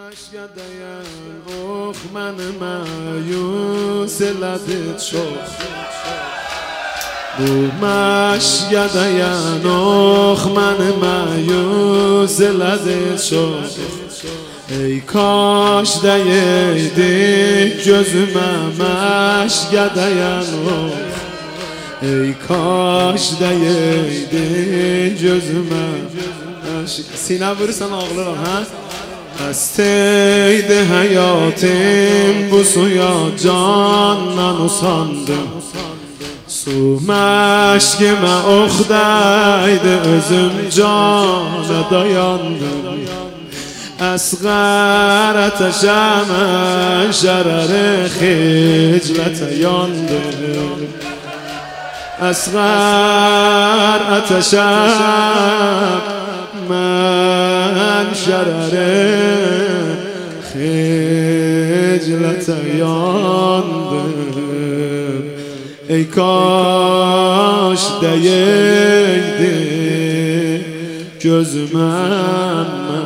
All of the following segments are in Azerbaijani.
مشگدیم روخ من مایوس لدت شخ بو مشگدیم روخ من مایوس لدت شخ ای کاش دیدی جز مشگدیم روخ ای کاش دیدی جز سینه برسن ağlar ha Hasteydi hayatım bu suya candan usandım Su meşkime oxdaydı özüm cana dayandım Asgar ateşeme şereri xiclete yandım Asgar ateşem من شرر خجلت یاندم ای کاش دیدی gözümem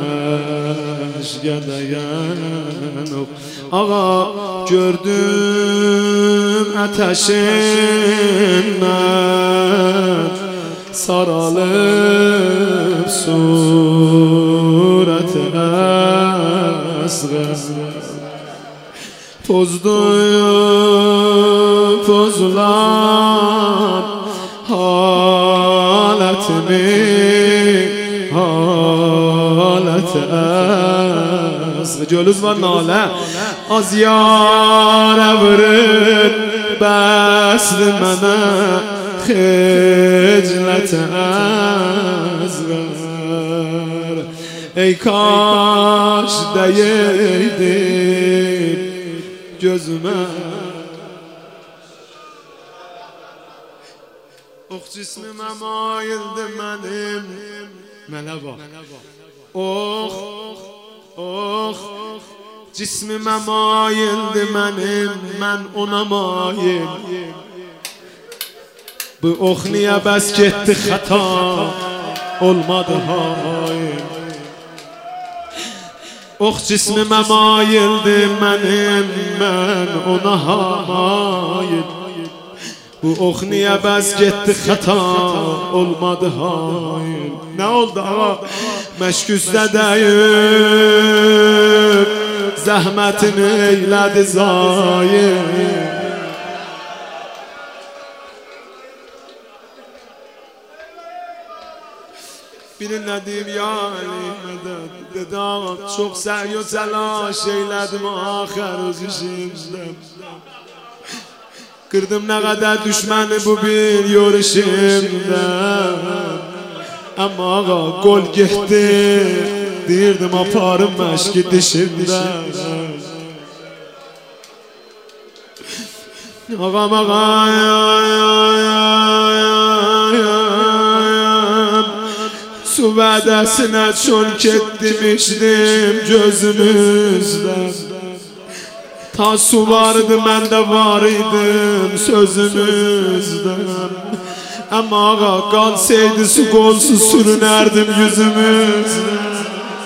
meşgedeyim Ağa gördüm ateşinden saralıp suret asgar Pozduyup pozulan haletimi halet asgar Cölüz var nale az yara vurur besli mene خجلت اصغر ای کاش دیدی gözüme Ox cismime mayildi mənim Mənə bax Ox cismime mayildi mənim Mən ona mayil Bu ox niye bəs getdi xəta olmadı hayır Ox cismime mayildi mənim mən ona hayır Bu ox niye bəs getdi xəta olmadı hayır Nə oldu ağa? Məşküzdə dəyib zəhmətini eylədi zayir Bilinlədim ya Ali mədəd Dedam çox səy و təlaş eylədim axər öz işimdə Qırdım nə qədər düşməni bu bir yoruşimdə Amma ağa qol getdi Deyirdim aparım məşki dişimdə Ağam Su vədəsinə çön ketdimişdim gözümüzdən Ta su vardı mən də var idim sözümüzdən Amma ağa qansaydı su qolsuz sürünərdim yüzümüzdən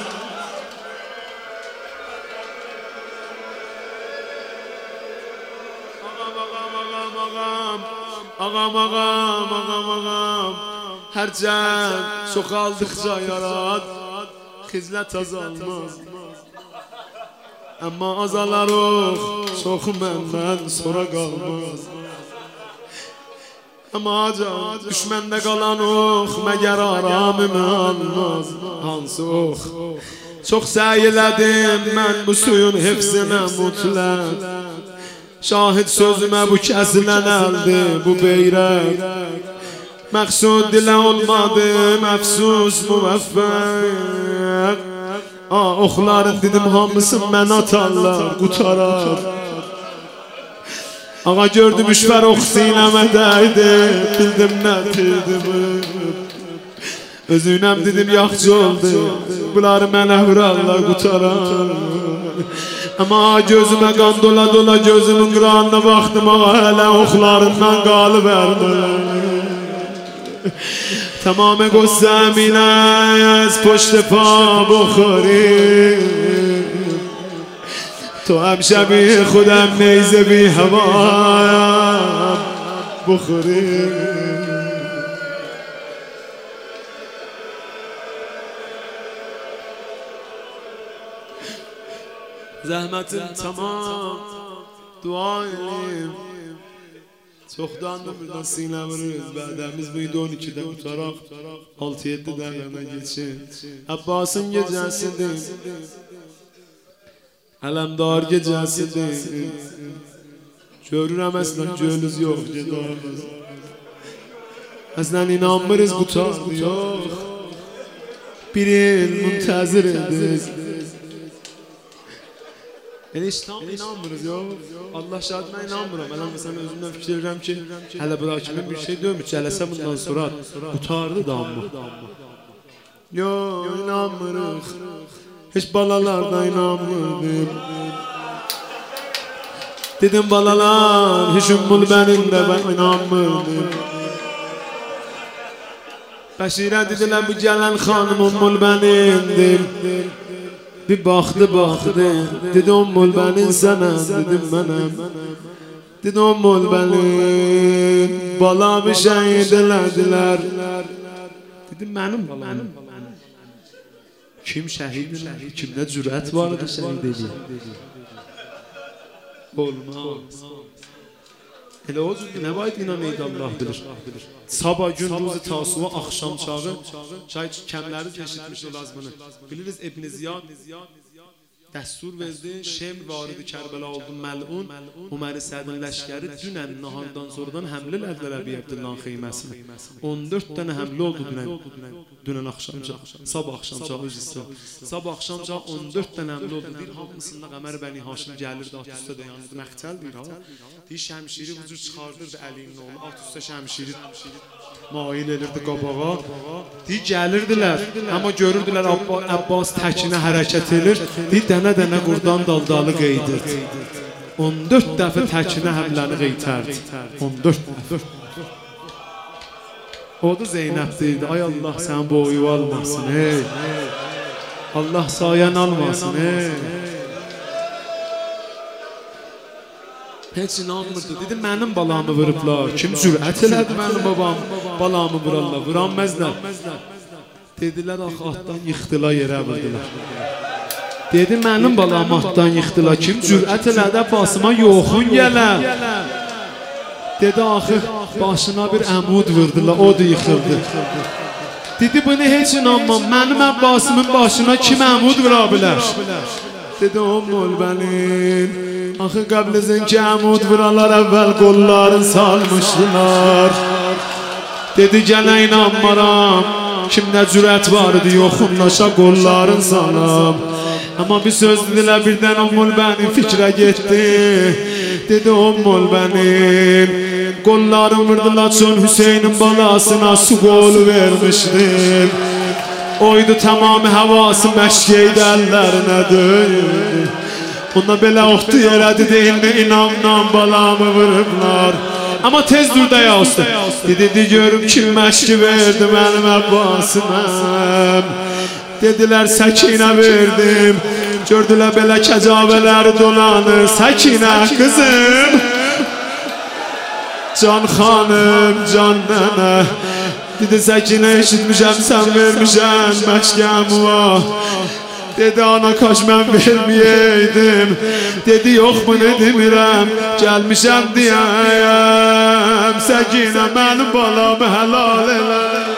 Ağam Hərcən çoxaldıqca yarad Xizlət azalmaz Amma azalarıq Çox məndən sonra qalmaz Amma acan düşməndə qalan ox Məgər aramımı almaz Hansı ox Çox səy elədim mən bu suyun hifzinə mutlaq Şahid sözümə bu kəsilən əldi bu beyrək Məqsud dilə olmadım, əfsus müvəffəq Oxların dedim hamısın mən atarlar, qutaraq Ağa gördüm üşvər ox sinəmədəydi, bildim nə bildim Özünəm dedim yaxçı oldu, bunları mənə vurarlar, qutaraq Amma gözümə qan dola dola gözümün qıranına baxdım Ağa hələ oxlarından qalıb ərmələr تمام قصه من از پشت پا بخوری تو هم شبیه خودم نیزه بی هوایم بخوری. زحمت تمام duayım. Çoxdandır buradan sinəmiz, bədəmiz bu 12-də qutaraq 6-7 dəqiqədən geçin. Abbasın gecəsidir, Ələmdar gecəsidir. Görürəm əslən gölüz yox gedərimiz. Əslən inanmırız qutar yox. Bir il müntəzir edik. Yəni heç tam inanmırız yox. Allah şahidinə inanmıram. Mən məsələn özümdən fikir verirəm ki, hələ bura kimi bir şey dönmür. Cələsə bundan sonra qutardı da amma. Yox, inanmırıq. Heç balalardan inanmırdım. Dedim balalar, heç ümmül bənimdə mən inanmırdım. Bəşirə dedilər bu gələn xanım ümmül bənimdir. Bir baxdı, dedi ümmül bənin sənəm, dedim mənəm. Dedi ümmül bənin, balamı şəhid elədilər. Dedim mənim balam. Kim şəhid eləyir, kimdə cürət var idi şəhid eləyir. Olmaz. Elə o cür nə var idi inanmaydı Allah bilir. Sabah gün ruzu tasuva axşam çağı çay kəmləri eşitmiş olaz bunu. Biliriz İbn Ziyad dəstur verdi, Şemr varidi Kərbəla oldu məlun. Ömər-i Sədin ləşkəri dünən nahandan sonradan həmlə elədilər Əbi Abdillahın xeyməsinə. 14 dənə həmlə oldu dünən axşamca. Sabah axşamca üzüstü. Sabah axşamca 14 dənə həmlə oldu. Bir hamısında Qəmər Bəni Haşim gəlirdi, at üstə dayanırdı, məxtəl deyir ha. Deyir şəmşiri vücud çıxardırdı Əliyinin oğlu, at üstə şəmşiri mail edirdi qabağa. Deyir gəlirdilər, amma görürdülər Abbas təkinə hərəkət edir. Deyir dənə-dənə qurdan daldalı qeydirdi. 14 dəfə təkinə həmləni qeytərdi. 14 dəfə. O da Zeynəb deyirdi, ay Allah sən boyu almasın, ey. Allah sayən almasın, ey. Heç inanmırdı, dedi mənim balamı vurublar. Kim cürət elədi mənim babam balamı vurarlar, vuranməzlər. Dedilər, axı atdan yıxdılar, yerə vurdular. Dedi mənim balamı atdan yıxdılar, kim cürət elədi Abbasıma yoxun gələ. Dedi axı başına bir əmud vurdular, o da yıxıldı. Dedi bunu heç inanmam, mənim Abbasımın başına kim əmud vura bilər? Dedi ümmül bənin, axı qəblizin ki əmud vuralar əvvəl qollarını salmışdılar. Dedi gələ inanmaram, kimdə cürət var idi yoxunlaşa qollarını salam. Amma bir söz dedilər birdən ümmül bənin fikrə getdi. Dedi ümmül bənin, qollarını vurdular çün Hüseynin balasına su qolu vermişdim. Oydu tamamı havası məşkeydi əllərinə döydü. Ona belə oxtu yerədi deyilmi inamdan balamı vurublar. Amma tez dur dayaqdı. Dedi görüm kim məşki verdi mənim Abbasıməm. Dedilər Səkinə verdim. Gördülər belə kəcavələri dolanır. Səkinə qızım, can xanım, can nənə. Dedi Səkinə eşitmişəm sən vermişən məşkəm var. Dedi ana kaç mən verməyəydim. Dedi yox bunu demirəm, gəlmişəm deyəyəm. Səkinə mənim balamı helal elə.